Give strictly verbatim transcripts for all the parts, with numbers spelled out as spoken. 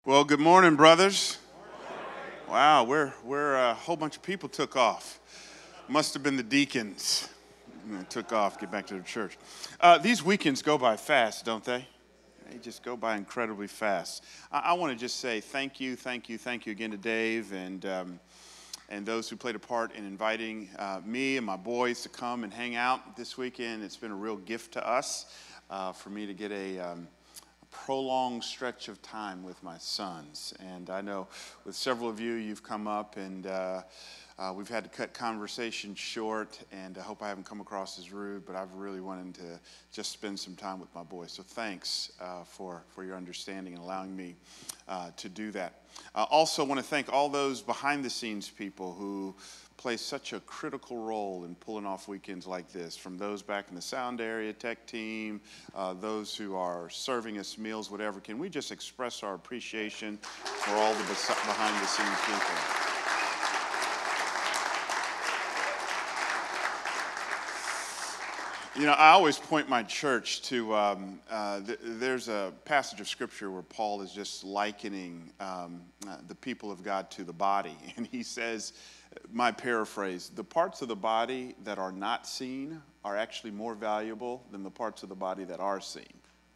Well, good morning, brothers. Wow, we're, we're uh, a whole bunch of people took off. Must have been the deacons. You know, took off, get back to their church. Uh, these weekends go by fast, don't they? They just go by incredibly fast. I, I want to just say thank you, thank you, thank you again to Dave and um, and those who played a part in inviting uh, me and my boys to come and hang out this weekend. It's been a real gift to us uh, for me to get a... Um, prolonged stretch of time with my sons. And I know with several of you, you've come up and uh, uh, we've had to cut conversation short, and I hope I haven't come across as rude, but I've really wanted to just spend some time with my boys. So thanks uh, for, for your understanding and allowing me uh, to do that. I also want to thank all those behind the scenes people who play such a critical role in pulling off weekends like this, from those back in the sound area, tech team, uh, those who are serving us meals, whatever. Can we just express our appreciation for all the behind the scenes people? You know, I always point my church to, um, uh, th- there's a passage of scripture where Paul is just likening um, uh, the people of God to the body. And he says, my paraphrase, the parts of the body that are not seen are actually more valuable than the parts of the body that are seen.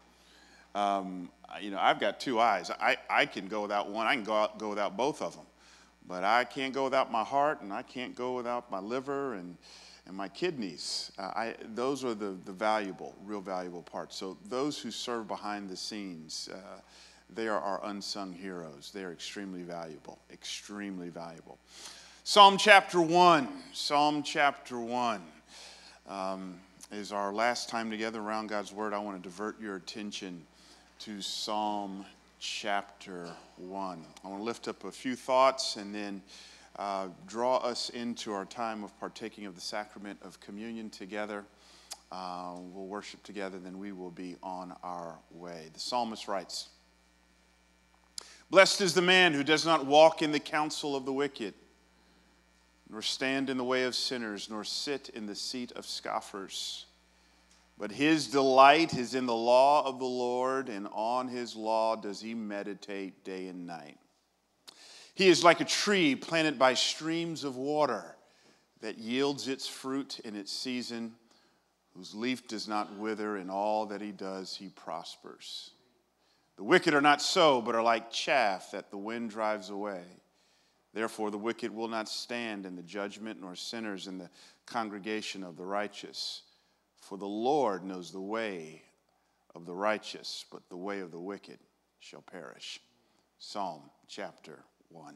Um, you know, I've got two eyes. I, I can go without one. I can go, out, go without both of them. But I can't go without my heart, and I can't go without my liver and and my kidneys. Uh, I, those are the, the valuable, real valuable parts. So those who serve behind the scenes, uh, they are our unsung heroes. They are extremely valuable, extremely valuable. Psalm chapter one, Psalm chapter one um, is our last time together around God's Word. I want to divert your attention to Psalm chapter one. I want to lift up a few thoughts and then Uh, draw us into our time of partaking of the sacrament of communion together. Uh, we'll worship together, then we will be on our way. The psalmist writes, "Blessed is the man who does not walk in the counsel of the wicked, nor stand in the way of sinners, nor sit in the seat of scoffers. But his delight is in the law of the Lord, and on his law does he meditate day and night. He is like a tree planted by streams of water that yields its fruit in its season, whose leaf does not wither. In all that he does, he prospers. The wicked are not so, but are like chaff that the wind drives away. Therefore, the wicked will not stand in the judgment, nor sinners in the congregation of the righteous. For the Lord knows the way of the righteous, but the way of the wicked shall perish." Psalm chapter one.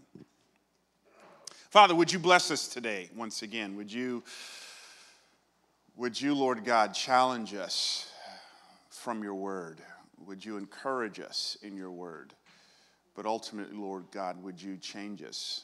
Father, would you bless us today once again? Would you, would you, Lord God, challenge us from your word? Would you encourage us in your word? But ultimately, Lord God, would you change us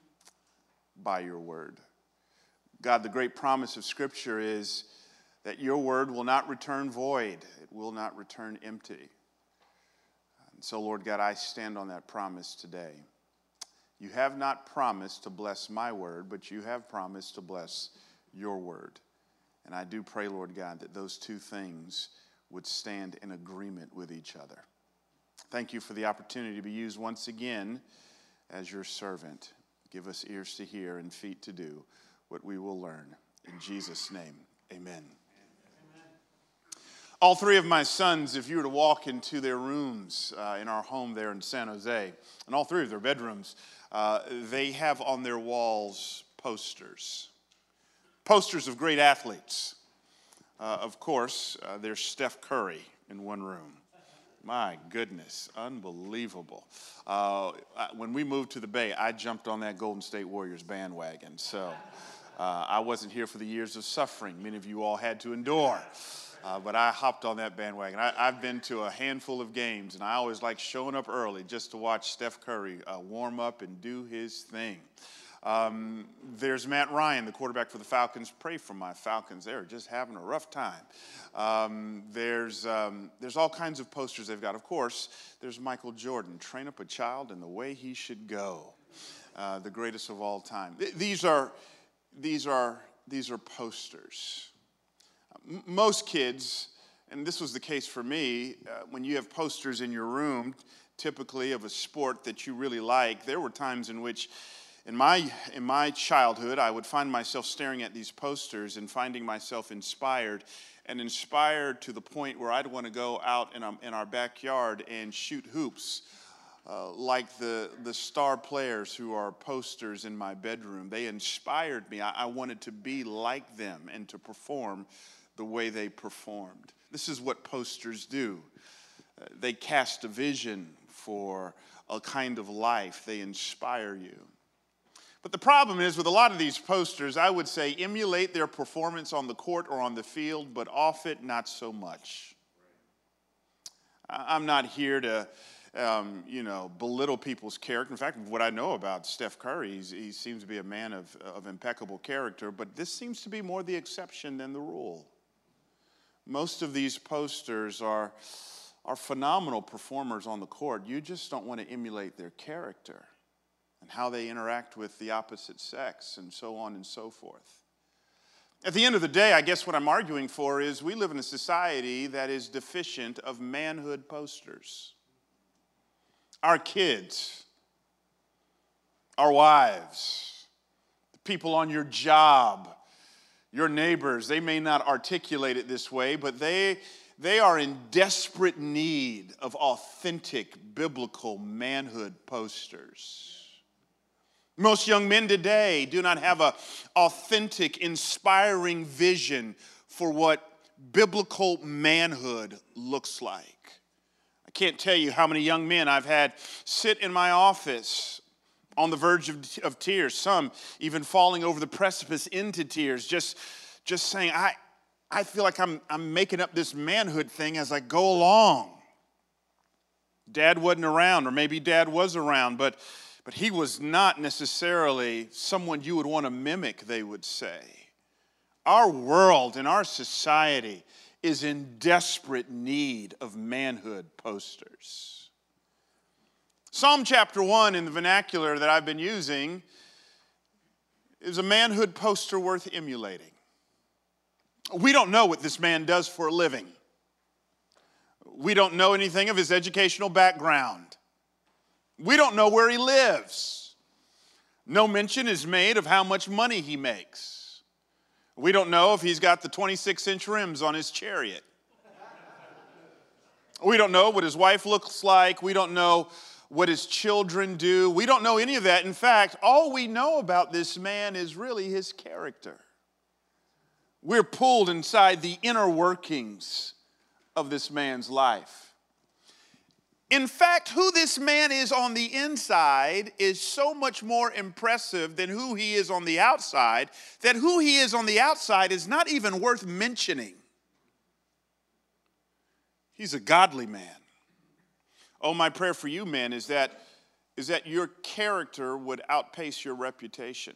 by your word? God, the great promise of Scripture is that your word will not return void. It will not return empty. And so, Lord God, I stand on that promise today. You have not promised to bless my word, but you have promised to bless your word. And I do pray, Lord God, that those two things would stand in agreement with each other. Thank you for the opportunity to be used once again as your servant. Give us ears to hear and feet to do what we will learn. In Jesus' name, amen. All three of my sons, if you were to walk into their rooms uh, in our home there in San Jose, and all three of their bedrooms, uh, they have on their walls posters. Posters of great athletes. Uh, of course, uh, there's Steph Curry in one room. My goodness, unbelievable. Uh, when we moved to the Bay, I jumped on that Golden State Warriors bandwagon. So uh, I wasn't here for the years of suffering many of you all had to endure. Uh, but I hopped on that bandwagon. I, I've been to a handful of games, and I always like showing up early just to watch Steph Curry uh, warm up and do his thing. Um, there's Matt Ryan, the quarterback for the Falcons. Pray for my Falcons. They're just having a rough time. Um, there's, um, there's all kinds of posters they've got. Of course, there's Michael Jordan. Train up a child in the way he should go. Uh, the greatest of all time. Th- these are, these are, these are posters. Most kids, and this was the case for me, uh, when you have posters in your room, typically of a sport that you really like, there were times in which in my in my childhood I would find myself staring at these posters and finding myself inspired and inspired to the point where I'd want to go out in, a, in our backyard and shoot hoops uh, like the, the star players who are posters in my bedroom. They inspired me. I, I wanted to be like them and to perform the way they performed. This is what posters do. Uh, they cast a vision for a kind of life. They inspire you. But the problem is with a lot of these posters, I would say emulate their performance on the court or on the field, but off it, not so much. I'm not here to, um, you know, belittle people's character. In fact, what I know about Steph Curry, he's, he seems to be a man of, of impeccable character, but this seems to be more the exception than the rule. Most of these posters are, are phenomenal performers on the court. You just don't want to emulate their character and how they interact with the opposite sex, and so on and so forth. At the end of the day, I guess what I'm arguing for is we live in a society that is deficient of manhood posters. Our kids, our wives, the people on your job, your neighbors, they may not articulate it this way, but they, they are in desperate need of authentic biblical manhood posters. Most young men today do not have an authentic, inspiring vision for what biblical manhood looks like. I can't tell you how many young men I've had sit in my office on the verge of, of tears, some even falling over the precipice into tears, just, just saying, I, I feel like I'm, I'm making up this manhood thing as I go along. Dad wasn't around, or maybe Dad was around, but But he was not necessarily someone you would want to mimic, they would say. Our world and our society is in desperate need of manhood posters. Psalm chapter one in the vernacular that I've been using is a manhood poster worth emulating. We don't know what this man does for a living. We don't know anything of his educational background. We don't know where he lives. No mention is made of how much money he makes. We don't know if he's got the twenty-six inch rims on his chariot. We don't know what his wife looks like. We don't know what his children do. We don't know any of that. In fact, all we know about this man is really his character. We're pulled inside the inner workings of this man's life. In fact, who this man is on the inside is so much more impressive than who he is on the outside, that who he is on the outside is not even worth mentioning. He's a godly man. Oh, my prayer for you, men, is that, is that your character would outpace your reputation.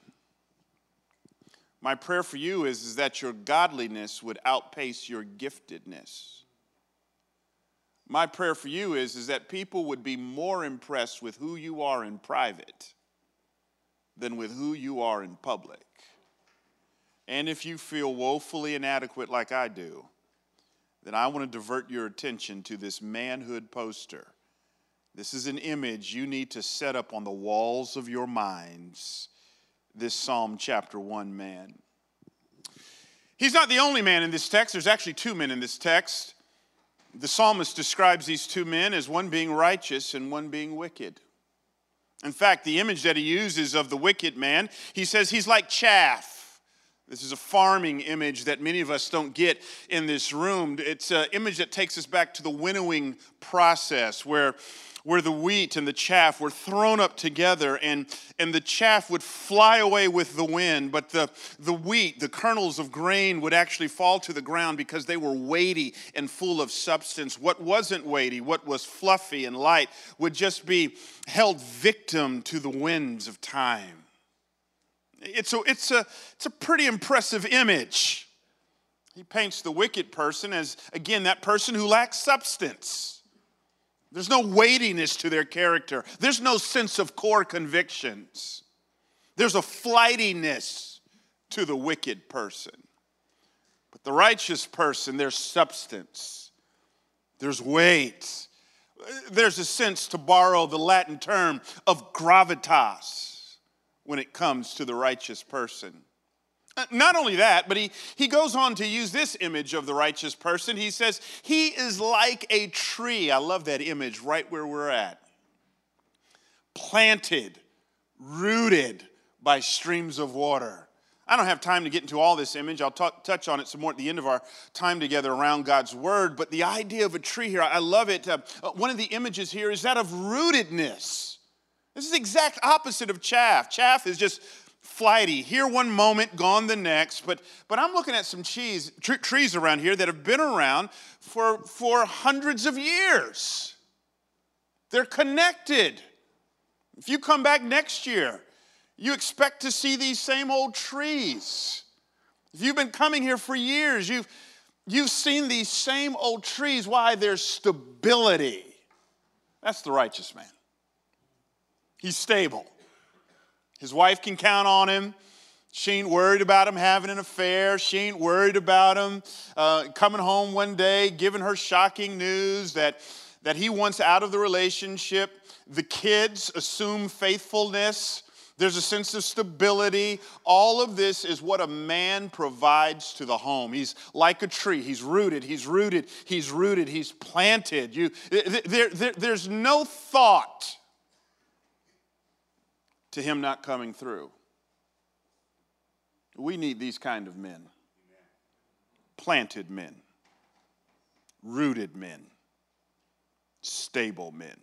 My prayer for you is, is that your godliness would outpace your giftedness. My prayer for you is, is that people would be more impressed with who you are in private than with who you are in public. And if you feel woefully inadequate like I do, then I want to divert your attention to this manhood poster. This is an image you need to set up on the walls of your minds, this Psalm chapter one man. He's not the only man in this text. There's actually two men in this text. The psalmist describes these two men as one being righteous and one being wicked. In fact, the image that he uses of the wicked man, he says he's like chaff. This is a farming image that many of us don't get in this room. It's an image that takes us back to the winnowing process where where the wheat and the chaff were thrown up together, and, and the chaff would fly away with the wind, but the, the wheat, the kernels of grain, would actually fall to the ground because they were weighty and full of substance. What wasn't weighty, what was fluffy and light, would just be held victim to the winds of time. It's a, it's a, it's a pretty impressive image. He paints the wicked person as, again, that person who lacks substance. There's no weightiness to their character. There's no sense of core convictions. There's a flightiness to the wicked person. But the righteous person, there's substance. There's weight. There's a sense, to borrow the Latin term, of gravitas when it comes to the righteous person. Not only that, but he, he goes on to use this image of the righteous person. He says, he is like a tree. I love that image right where we're at. Planted, rooted by streams of water. I don't have time to get into all this image. I'll talk, touch on it some more at the end of our time together around God's Word. But the idea of a tree here, I love it. Uh, one of the images here is that of rootedness. This is the exact opposite of chaff. Chaff is just flighty. Here one moment, gone the next. But, but I'm looking at some cheese, tr- trees around here that have been around for, for hundreds of years. They're connected. If you come back next year, you expect to see these same old trees. If you've been coming here for years, you've, you've seen these same old trees. Why? There's stability. That's the righteous man. He's stable. His wife can count on him. She ain't worried about him having an affair. She ain't worried about him uh, coming home one day, giving her shocking news that, that he wants out of the relationship. The kids assume faithfulness. There's a sense of stability. All of this is what a man provides to the home. He's like a tree. He's rooted. He's rooted. He's rooted. He's planted. You, there, there, there's no thought to him not coming through. We need these kind of men. Planted men. Rooted men. Stable men.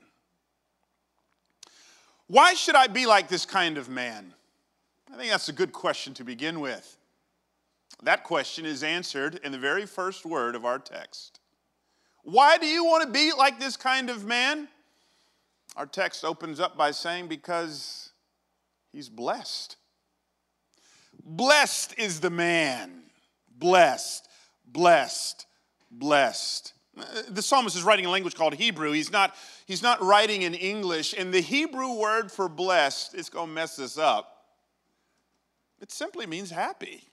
Why should I be like this kind of man? I think that's a good question to begin with. That question is answered in the very first word of our text. Why do you want to be like this kind of man? Our text opens up by saying, because he's blessed. Blessed is the man. Blessed, blessed, blessed. The psalmist is writing a language called Hebrew. He's not, he's not writing in English. And the Hebrew word for blessed, it's going to mess this up. It simply means happy.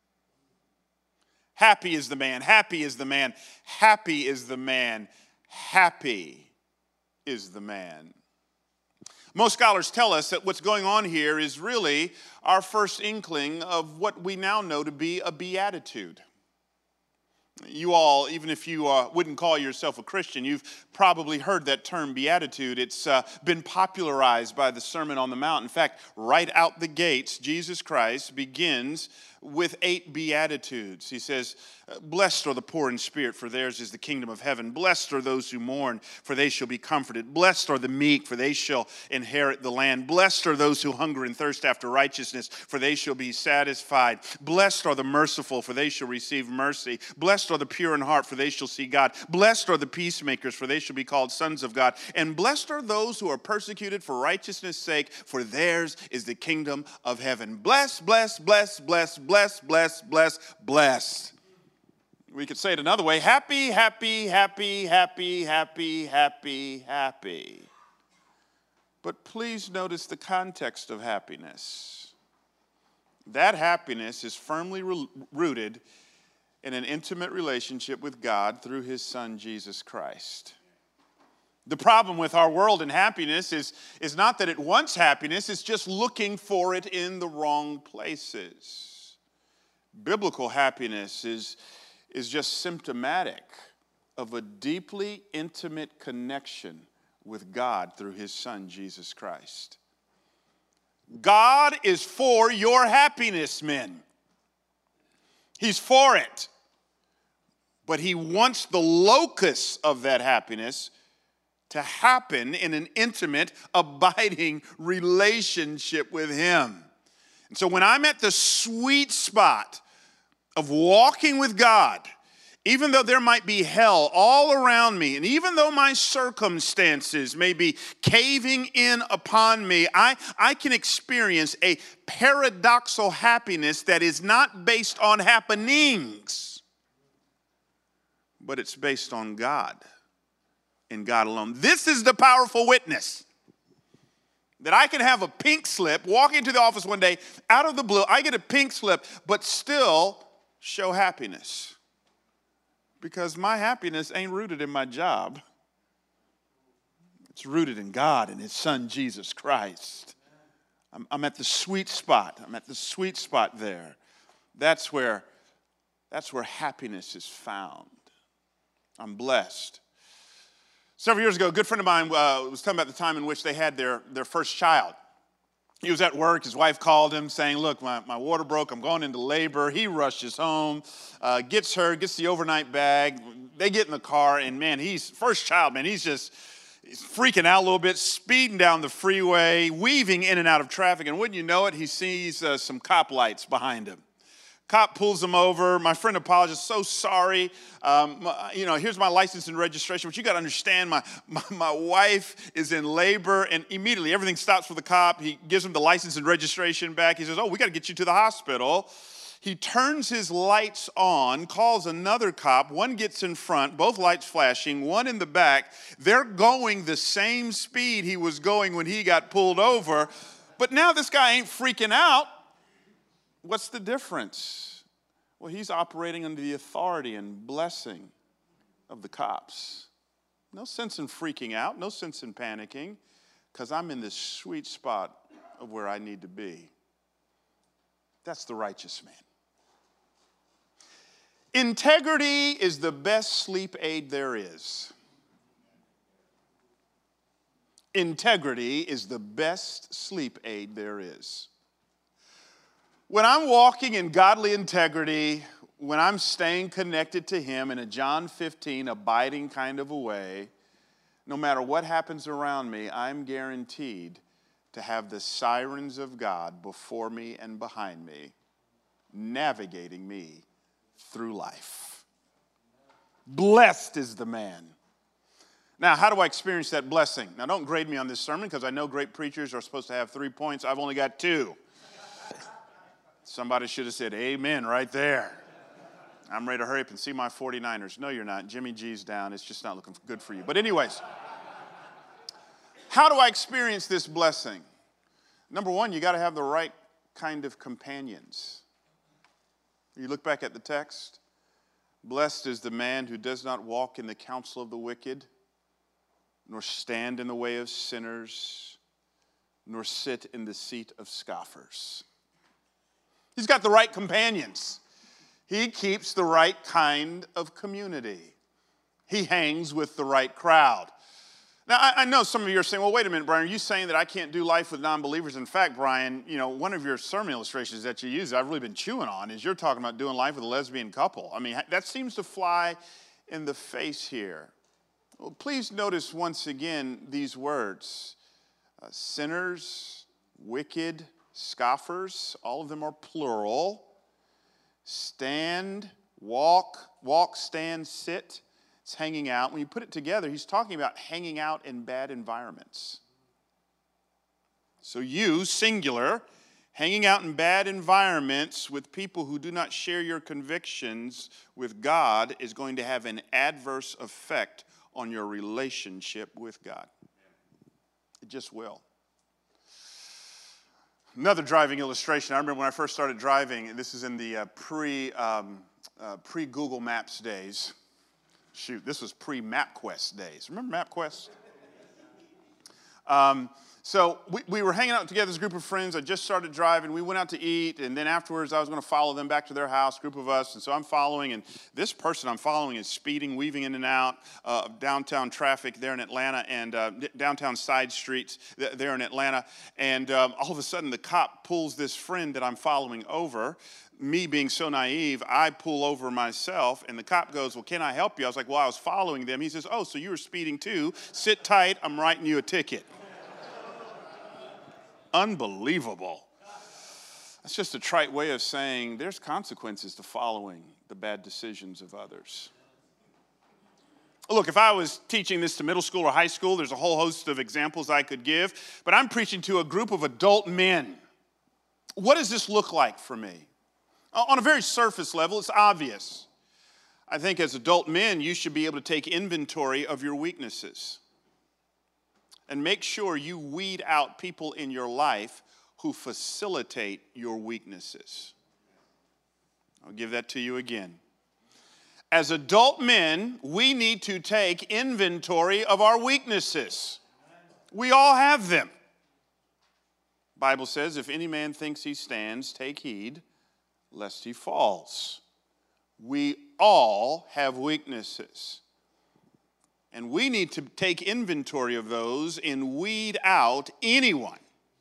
Happy is the man. Happy is the man. Happy is the man. Happy is the man. Most scholars tell us that what's going on here is really our first inkling of what we now know to be a beatitude. You all, even if you uh, wouldn't call yourself a Christian, you've probably heard that term beatitude. It's uh, been popularized by the Sermon on the Mount. In fact, right out the gates, Jesus Christ begins with eight beatitudes. He says, blessed are the poor in spirit, for theirs is the kingdom of heaven. Blessed are those who mourn, for they shall be comforted. Blessed are the meek, for they shall inherit the land. Blessed are those who hunger and thirst after righteousness, for they shall be satisfied. Blessed are the merciful, for they shall receive mercy. Blessed are the pure in heart, for they shall see God. Blessed are the peacemakers, for they shall be called sons of God. And blessed are those who are persecuted for righteousness' sake, for theirs is the kingdom of heaven. Blessed, blessed, blessed, blessed, blessed, blessed, blessed, blessed. We could say it another way. Happy, happy, happy, happy, happy, happy, happy. But please notice the context of happiness. That happiness is firmly rooted in an intimate relationship with God through his Son, Jesus Christ. The problem with our world and happiness is, is not that it wants happiness, it's just looking for it in the wrong places. Biblical happiness is, is just symptomatic of a deeply intimate connection with God through his Son, Jesus Christ. God is for your happiness, men. He's for it. But he wants the locus of that happiness to happen in an intimate, abiding relationship with him. And so when I'm at the sweet spot of walking with God, even though there might be hell all around me, and even though my circumstances may be caving in upon me, I, I can experience a paradoxical happiness that is not based on happenings, but it's based on God and God alone. This is the powerful witness. That I can have a pink slip, walk into the office one day, out of the blue, I get a pink slip, but still show happiness. Because my happiness ain't rooted in my job. It's rooted in God and his son, Jesus Christ. I'm, I'm at the sweet spot. I'm at the sweet spot there. That's where, that's where happiness is found. I'm blessed. Several years ago, a good friend of mine uh, was talking about the time in which they had their, their first child. He was at work. His wife called him saying, look, my, my water broke. I'm going into labor. He rushes home, uh, gets her, gets the overnight bag. They get in the car, and, man, he's first child, man, he's just he's freaking out a little bit, speeding down the freeway, weaving in and out of traffic. And wouldn't you know it, he sees uh, some cop lights behind him. Cop pulls him over. My friend apologizes, so sorry. Um, my, you know, here's my license and registration. But you got to understand, my, my, my wife is in labor. And immediately everything stops for the cop. He gives him the license and registration back. He says, oh, we got to get you to the hospital. He turns his lights on, calls another cop. One gets in front, both lights flashing, one in the back. They're going the same speed he was going when he got pulled over. But now this guy ain't freaking out. What's the difference? Well, he's operating under the authority and blessing of the cops. No sense in freaking out, no sense in panicking, because I'm in this sweet spot of where I need to be. That's the righteous man. Integrity is the best sleep aid there is. Integrity is the best sleep aid there is. When I'm walking in godly integrity, when I'm staying connected to him in a John fifteen abiding kind of a way, no matter what happens around me, I'm guaranteed to have the sirens of God before me and behind me, navigating me through life. Blessed is the man. Now, how do I experience that blessing? Now, don't grade me on this sermon because I know great preachers are supposed to have three points. I've only got two. Somebody should have said amen right there. I'm ready to hurry up and see my forty-niners. No, you're not. Jimmy G's down. It's just not looking good for you. But anyways, how do I experience this blessing? Number one, you got to have the right kind of companions. You look back at the text. Blessed is the man who does not walk in the counsel of the wicked, nor stand in the way of sinners, nor sit in the seat of scoffers. He's got the right companions. He keeps the right kind of community. He hangs with the right crowd. Now, I, I know some of you are saying, well, wait a minute, Brian, are you saying that I can't do life with non-believers? In fact, Brian, you know, one of your sermon illustrations that you use, I've really been chewing on, is you're talking about doing life with a lesbian couple. I mean, that seems to fly in the face here. Well, please notice once again these words. Uh, sinners, wicked, scoffers, all of them are plural. Stand, walk, walk, stand, sit. It's hanging out. When you put it together, he's talking about hanging out in bad environments. So you, singular, hanging out in bad environments with people who do not share your convictions with God is going to have an adverse effect on your relationship with God. It just will. Another driving illustration. I remember when I first started driving, this is in the uh, pre, um, uh, pre-Google Maps days. Shoot, this was pre-MapQuest days. Remember MapQuest? Um, so we, we were hanging out together as a group of friends. I just started driving. We went out to eat, and then afterwards I was going to follow them back to their house, group of us. And so I'm following, and this person I'm following is speeding, weaving in and out uh, of downtown traffic there in Atlanta, and uh, downtown side streets there in Atlanta. And um, all of a sudden the cop pulls this friend that I'm following over. Me being so naive, I pull over myself, and the cop goes, well, can I help you? I was like, well, I was following them. He says, oh, so you were speeding too. Sit tight. I'm writing you a ticket. Unbelievable. That's just a trite way of saying there's consequences to following the bad decisions of others. Look, if I was teaching this to middle school or high school, there's a whole host of examples I could give, but I'm preaching to a group of adult men. What does this look like for me? On a very surface level, it's obvious. I think as adult men, you should be able to take inventory of your weaknesses and make sure you weed out people in your life who facilitate your weaknesses. I'll give that to you again. As adult men, we need to take inventory of our weaknesses. We all have them. The Bible says, if any man thinks he stands, take heed lest he falls. We all have weaknesses. And we need to take inventory of those and weed out anyone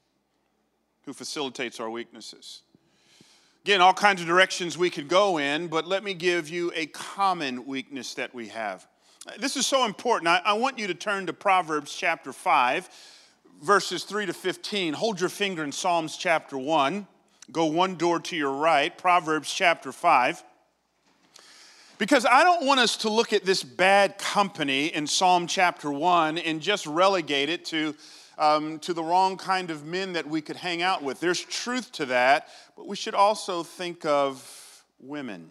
who facilitates our weaknesses. Again, all kinds of directions we could go in, but let me give you a common weakness that we have. This is so important. I, I want you to turn to Proverbs chapter five, verses three to fifteen. Hold your finger in Psalms chapter one. Go one door to your right, Proverbs chapter five. Because I don't want us to look at this bad company in Psalm chapter one and just relegate it to, um, to the wrong kind of men that we could hang out with. There's truth to that, but we should also think of women.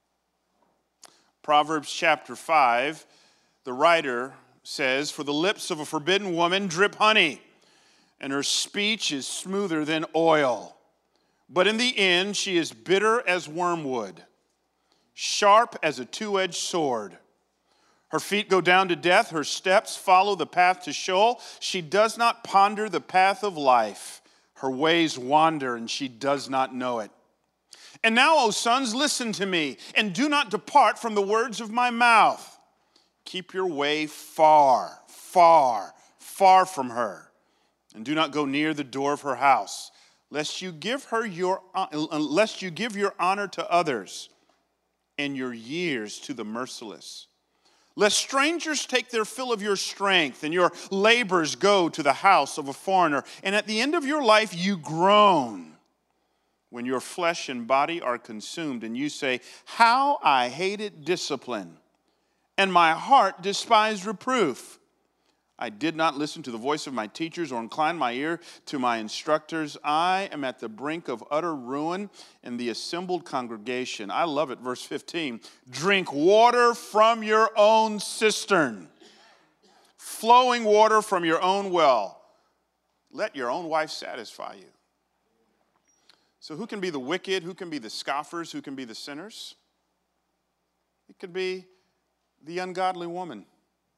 Proverbs chapter five, the writer says, "For the lips of a forbidden woman drip honey, and her speech is smoother than oil. But in the end she is bitter as wormwood, sharp as a two-edged sword. Her feet go down to death, her steps follow the path to Sheol. She does not ponder the path of life. Her ways wander, and she does not know it. And now, O sons, listen to me, and do not depart from the words of my mouth. Keep your way far, far, far from her, and do not go near the door of her house, lest you give her your lest you give your honor to others, and your years to the merciless. Lest strangers take their fill of your strength, and your labors go to the house of a foreigner. And at the end of your life you groan, when your flesh and body are consumed, and you say, how I hated discipline, and my heart despised reproof. I did not listen to the voice of my teachers or incline my ear to my instructors. I am at the brink of utter ruin in the assembled congregation." I love it, verse fifteen. "Drink water from your own cistern, flowing water from your own well. Let your own wife satisfy you." So who can be the wicked? Who can be the scoffers? Who can be the sinners? It could be the ungodly woman.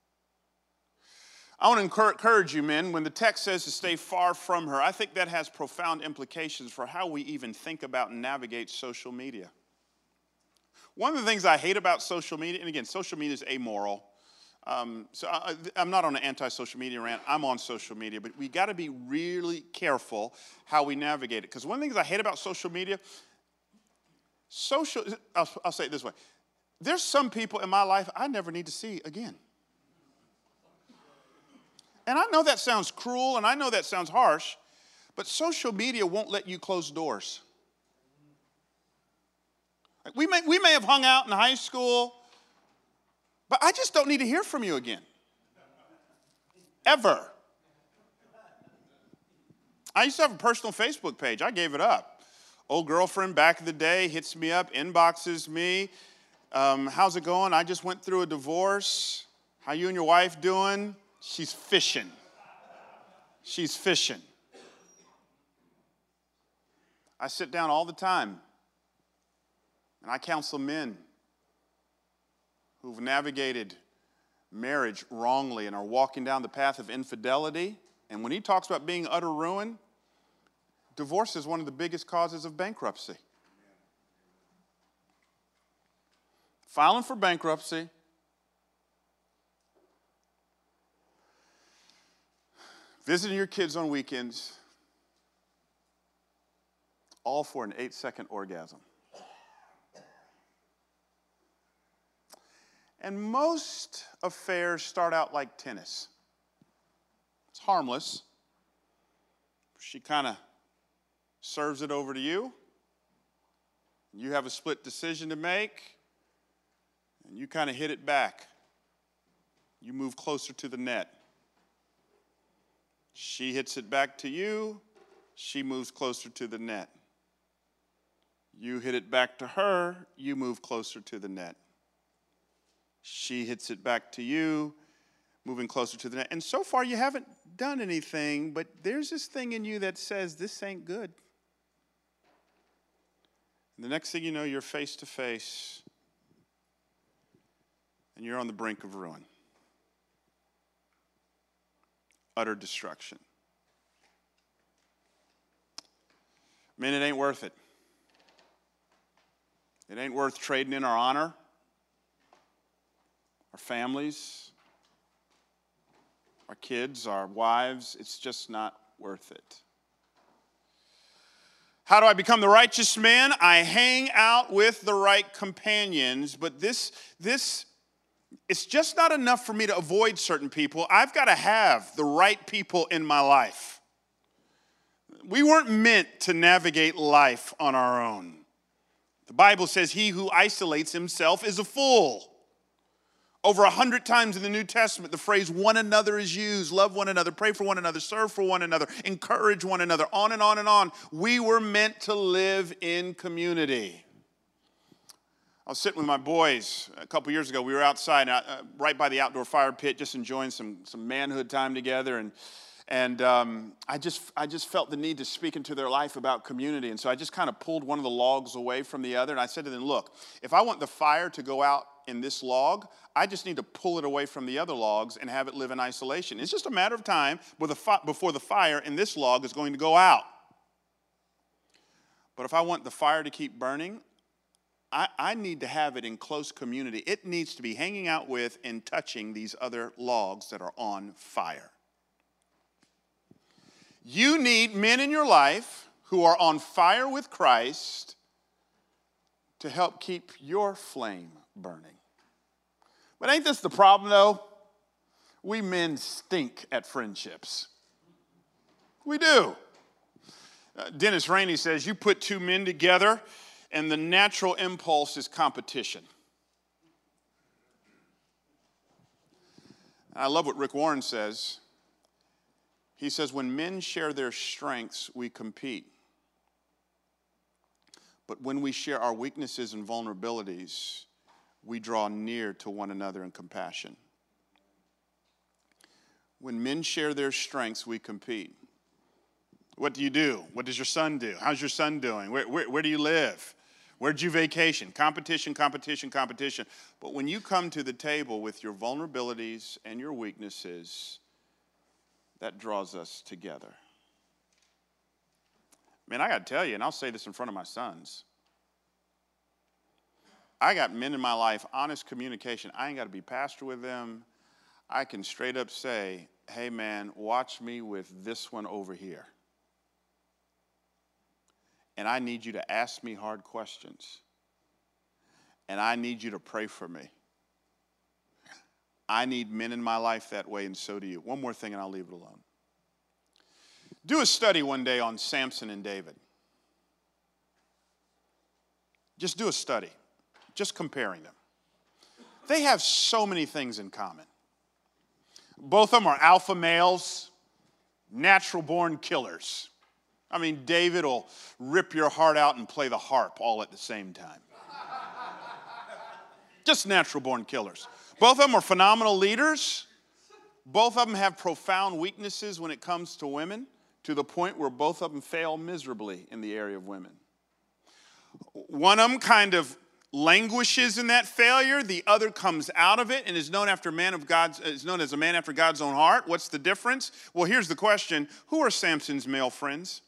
I want to encourage you, men, when the text says to stay far from her, I think that has profound implications for how we even think about and navigate social media. One of the things I hate about social media, and again, social media is amoral. Um, so I, I'm not on an anti-social media rant. I'm on social media, but we got to be really careful how we navigate it. Because one of the things I hate about social media, social, I'll, I'll say it this way. There's some people in my life I never need to see again. And I know that sounds cruel, and I know that sounds harsh, but social media won't let you close doors. We may, we may have hung out in high school, but I just don't need to hear from you again. Ever. I used to have a personal Facebook page. I gave it up. Old girlfriend back in the day hits me up, inboxes me. Um, how's it going? I just went through a divorce. How you and your wife doing? She's fishing. She's fishing. I sit down all the time and I counsel men who've navigated marriage wrongly and are walking down the path of infidelity. And when he talks about being utter ruin, divorce is one of the biggest causes of bankruptcy. Filing for bankruptcy. Visiting your kids on weekends, all for an eight-second orgasm. And most affairs start out like tennis. It's harmless. She kind of serves it over to you. You have a split decision to make, and you kind of hit it back. You move closer to the net. She hits it back to you. She moves closer to the net. You hit it back to her. You move closer to the net. She hits it back to you, moving closer to the net. And so far you haven't done anything, but there's this thing in you that says, this ain't good. And the next thing you know, you're face to face, and you're on the brink of ruin. utter destruction. Man, it ain't worth it. It ain't worth trading in our honor, our families, our kids, our wives. It's just not worth it. How do I become the righteous man? I hang out with the right companions, but this, this, it's just not enough for me to avoid certain people. I've got to have the right people in my life. We weren't meant to navigate life on our own. The Bible says he who isolates himself is a fool. Over a hundred times in the New Testament, the phrase one another is used. Love one another, pray for one another, serve for one another, encourage one another, on and on and on. We were meant to live in community. I was sitting with my boys a couple years ago. We were outside, uh, right by the outdoor fire pit, just enjoying some, some manhood time together. And And um, I just I just felt the need to speak into their life about community. And so I just kind of pulled one of the logs away from the other. And I said to them, look, if I want the fire to go out in this log, I just need to pull it away from the other logs and have it live in isolation. It's just a matter of time before the fire in this log is going to go out. But if I want the fire to keep burning, I, I need to have it in close community. It needs to be hanging out with and touching these other logs that are on fire. You need men in your life who are on fire with Christ to help keep your flame burning. But ain't this the problem, though? We men stink at friendships. We do. Uh, Dennis Rainey says, you put two men together, and the natural impulse is competition. And I love what Rick Warren says. He says, when men share their strengths, we compete. But when we share our weaknesses and vulnerabilities, we draw near to one another in compassion. When men share their strengths, we compete. What do you do? What does your son do? How's your son doing? Where, where, where do you live? Where'd you vacation? Competition, competition, competition. But when you come to the table with your vulnerabilities and your weaknesses, that draws us together. Man, I got to tell you, and I'll say this in front of my sons. I got men in my life, honest communication. I ain't got to be pastor with them. I can straight up say, hey man, watch me with this one over here. And I need you to ask me hard questions. And I need you to pray for me. I need men in my life that way, and so do you. One more thing, and I'll leave it alone. Do a study one day on Samson and David. Just do a study, just comparing them. They have so many things in common. Both of them are alpha males, natural-born killers. I mean, David will rip your heart out and play the harp all at the same time. Just natural-born killers. Both of them are phenomenal leaders. Both of them have profound weaknesses when it comes to women, to the point where both of them fail miserably in the area of women. One of them kind of languishes in that failure. The other comes out of it and is known after man of God's, is known as a man after God's own heart. What's the difference? Well, here's the question. Who are Samson's male friends?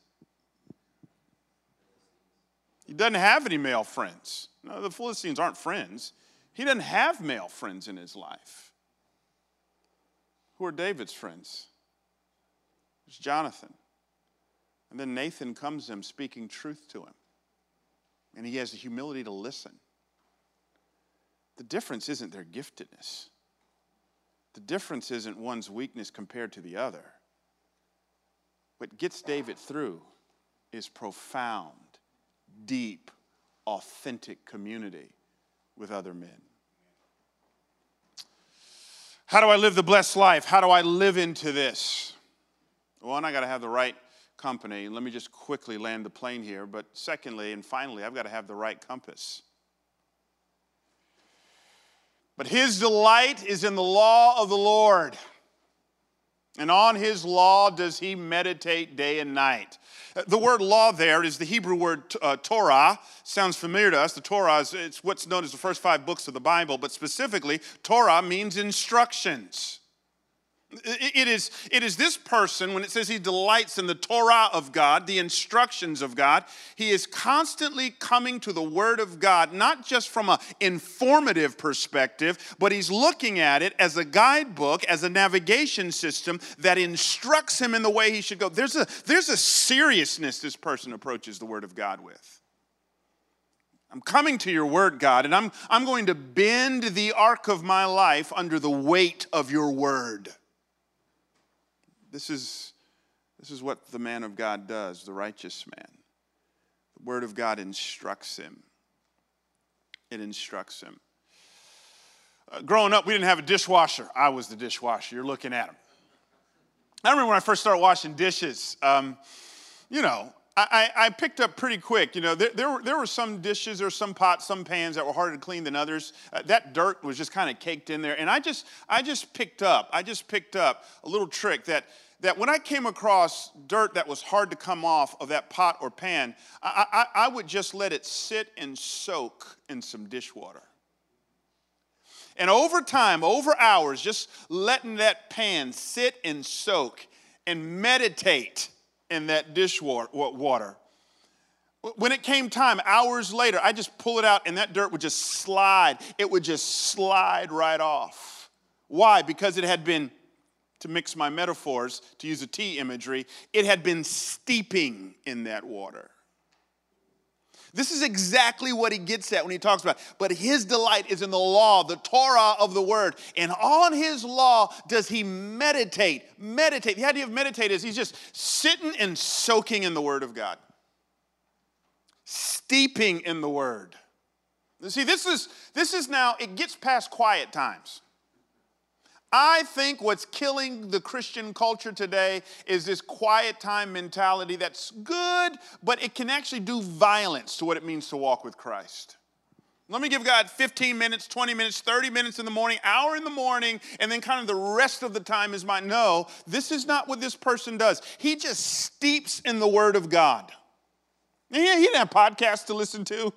He doesn't have any male friends. No, the Philistines aren't friends. He doesn't have male friends in his life. Who are David's friends? There's Jonathan. And then Nathan comes to him speaking truth to him. And he has the humility to listen. The difference isn't their giftedness. The difference isn't one's weakness compared to the other. What gets David through is profound, deep, authentic community with other men. How do I live the blessed life? How do I live into this? One, I got to have the right company. Let me just quickly land the plane here. But secondly and finally, I've got to have the right compass. But his delight is in the law of the Lord. And on his law does he meditate day and night. The word law there is the Hebrew word uh, Torah. Sounds familiar to us. The Torah is it's what's known as the first five books of the Bible. But specifically, Torah means instructions. It is, it is this person, when it says he delights in the Torah of God, the instructions of God, he is constantly coming to the Word of God, not just from an informative perspective, but he's looking at it as a guidebook, as a navigation system that instructs him in the way he should go. There's a, there's a seriousness this person approaches the Word of God with. I'm coming to your Word, God, and I'm, I'm going to bend the arc of my life under the weight of your Word. This is, this is what the man of God does, the righteous man. The Word of God instructs him. It instructs him. Uh, growing up, we didn't have a dishwasher. I was the dishwasher. You're looking at him. I remember when I first started washing dishes, um, you know, I, I picked up pretty quick. You know, there, there, were, there were some dishes or some pots, some pans that were harder to clean than others. Uh, that dirt was just kind of caked in there. And I just, I just picked up, I just picked up a little trick that, that when I came across dirt that was hard to come off of that pot or pan, I, I, I would just let it sit and soak in some dishwater. And over time, over hours, just letting that pan sit and soak and meditate in that dishwater. When it came time, hours later, I just pull it out and that dirt would just slide. It would just slide right off. Why? Because it had been, to mix my metaphors, to use a tea imagery, it had been steeping in that water. This is exactly what he gets at when he talks about it. But his delight is in the law, the Torah of the Word. And on his law does he meditate. Meditate. The idea of meditate is he's just sitting and soaking in the Word of God. Steeping in the Word. See, this is, this is now, it gets past quiet times. I think what's killing the Christian culture today is this quiet time mentality that's good, but it can actually do violence to what it means to walk with Christ. Let me give God fifteen minutes, twenty minutes, thirty minutes in the morning, hour in the morning, and then kind of the rest of the time is mine. No, this is not what this person does. He just steeps in the Word of God. He didn't have podcasts to listen to.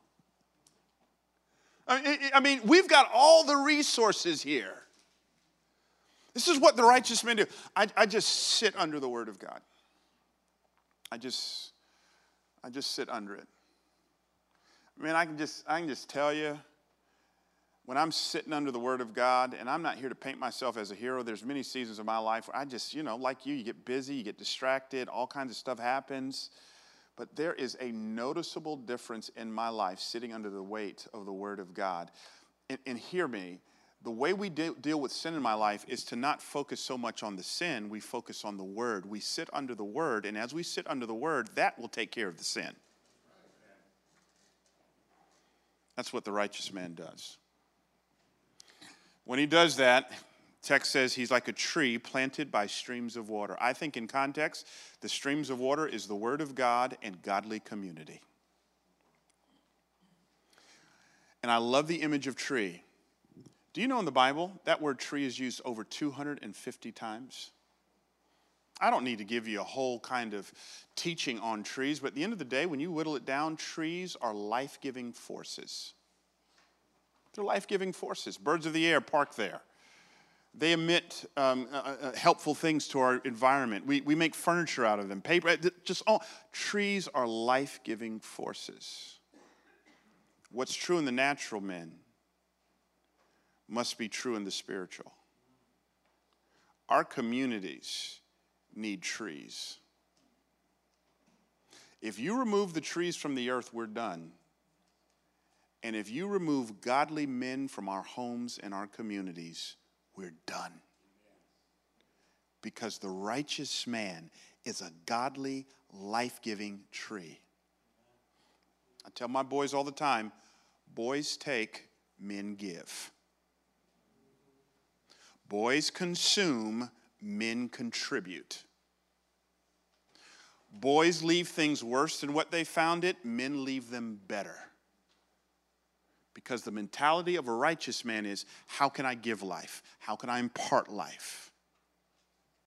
I mean, we've got all the resources here. This is what the righteous men do. I, I just sit under the Word of God. I just, I just sit under it. I mean, I can just, I can just tell you, when I'm sitting under the Word of God, and I'm not here to paint myself as a hero, there's many seasons of my life where I just, you know, like you, you get busy, you get distracted, all kinds of stuff happens. But there is a noticeable difference in my life sitting under the weight of the Word of God. And, and hear me. The way we de- deal with sin in my life is to not focus so much on the sin, we focus on the Word. We sit under the Word, and as we sit under the Word, that will take care of the sin. That's what the righteous man does. When he does that, text says he's like a tree planted by streams of water. I think in context, the streams of water is the Word of God and godly community. And I love the image of tree. Do you know in the Bible, that word tree is used over two hundred fifty times? I don't need to give you a whole kind of teaching on trees, but at the end of the day, when you whittle it down, trees are life-giving forces. They're life-giving forces. Birds of the air park there. They emit um, uh, uh, helpful things to our environment. We, we make furniture out of them. Paper, just all. Trees are life-giving forces. What's true in the natural, men, must be true in the spiritual. Our communities need trees. If you remove the trees from the earth, we're done. And if you remove godly men from our homes and our communities, we're done. Because the righteous man is a godly, life-giving tree. I tell my boys all the time, boys take, men give. Boys consume, men contribute. Boys leave things worse than what they found it, men leave them better. Because the mentality of a righteous man is, how can I give life? How can I impart life?